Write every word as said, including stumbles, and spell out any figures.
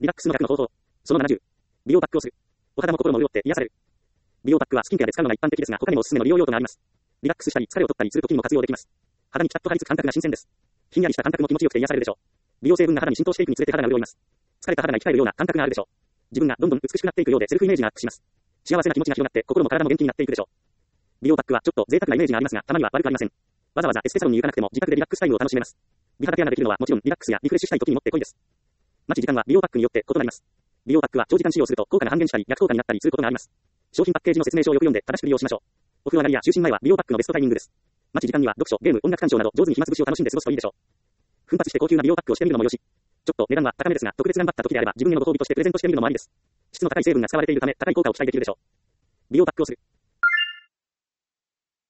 リラックスの逆の方法。そのななじゅう。美容パックをする。お肌も心も潤って癒される。美容パックはスキンケアで使うのが一般的ですが、他にもおすすめの利用用途があります。リラックスしたり、疲れを取ったりする時にも活用できます。肌にピタッと張り付く感覚が新鮮です。ひんやりした感覚も気持ちよくて癒されるでしょう。美容成分が肌に浸透していくにつれて肌が潤います。疲れた肌が生き返るような感覚があるでしょう。自分がどんどん美しくなっていくようでセルフイメージがアップします。幸せな気持ちが広がって心も体も元気になっていくでしょう。美容パックはちょっと贅沢なイメージがありますが、たまには悪くありません。わざわざエステサロンに行かなくても自宅でリラックスタイムを楽しめます。美肌ケアができるのはもちろんリラックスやリフレッシュしたい時にもってこいです。待ち時間は美容パックによって異なります。美容パックは長時間使用すると効果が半減したり逆効果になったりすることがあります。商品パッケージの説明書をよく読んで正しく利用しましょう。お風呂上がりや就寝前は美容パックのベストタイミングです。待ち時間には読書、ゲーム、音楽鑑賞など上手に暇つぶしを楽しんで過ごすといいでしょう。奮発して高級な美容パックをしてみるのもよし。ちょっと値段は高めですが、特別頑張った時であれば自分へのご褒美としてプレゼントしてみるのもありです。質の高い成分が使われているため高い効果を期待できるでしょう。美容パックをする。